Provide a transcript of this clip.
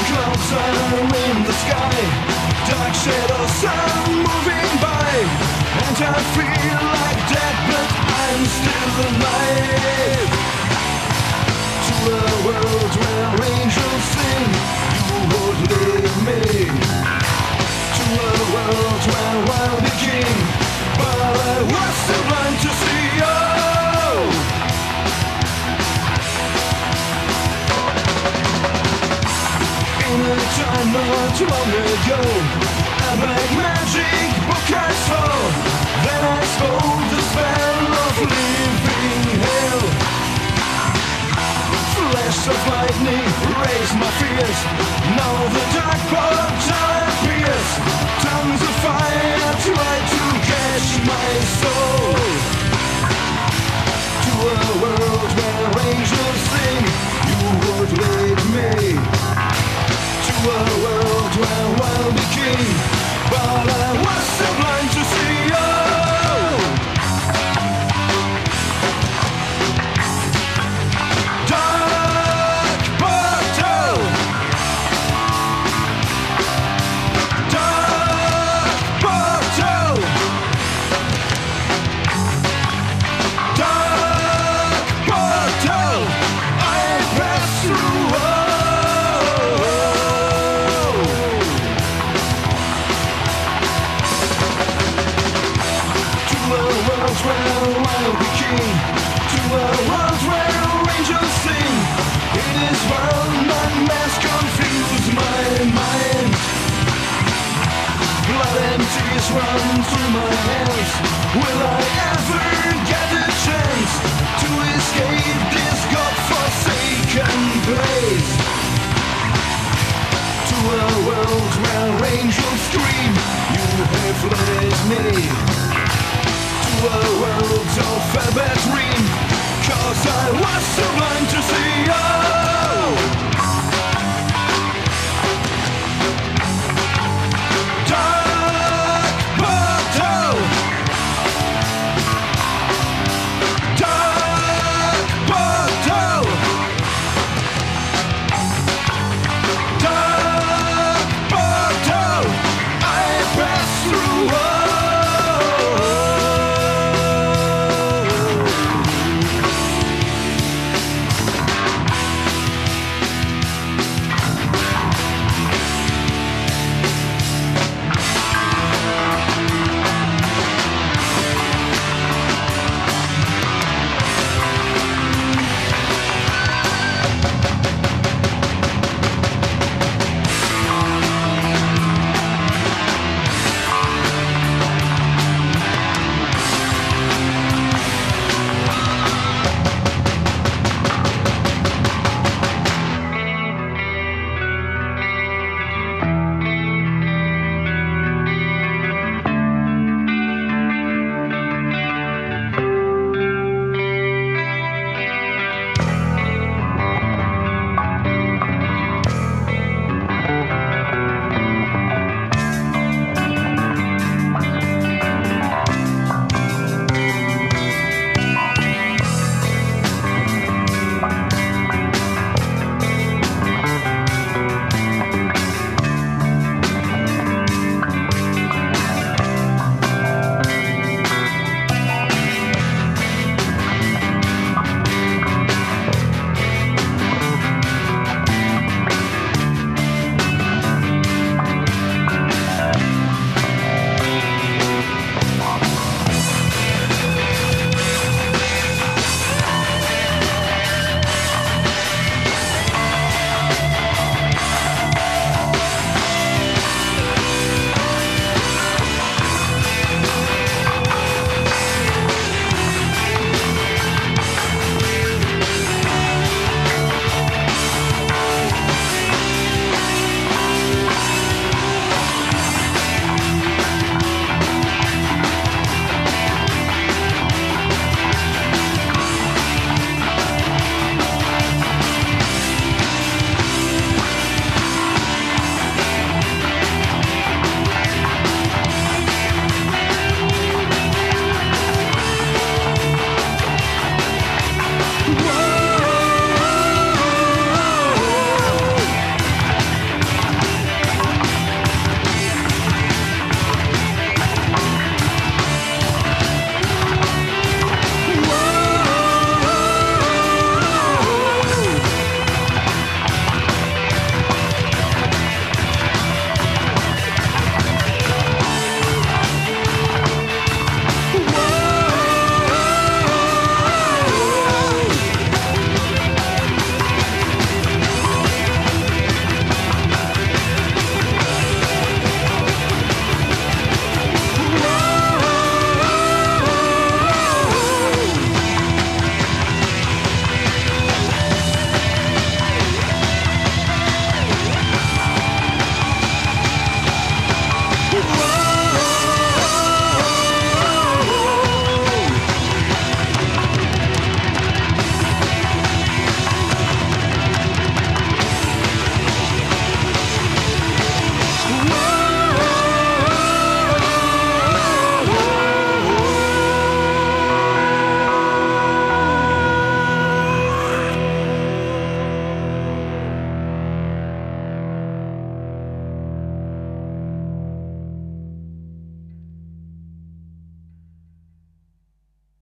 Clouds are in the sky, dark shadows are moving by, and I feel like dead, but I'm still alive. To a world where angels sing, you would lead me. To a world where I'll be king, but I was too blind to see. In a time not long ago, a black magic book I saw. Then I spoke the spell of living hell. Flash of lightning raised my fears. Now the dark portal appears. Tongues of fire try to catch my soul. To a world where angels sing, you would lead me. To a world where I'll be king, but I was so blind to see. Dark portal, dark portal, dark portal. I pass through. Where I'll be king, to a world where angels sing. In this world my mask confuse my mind. Blood and tears run through my hands. Will I ever get a chance to escape this godforsaken place? To a world where angels scream, you have led me. To a world of a bad dream, 'cause I was so blind to see.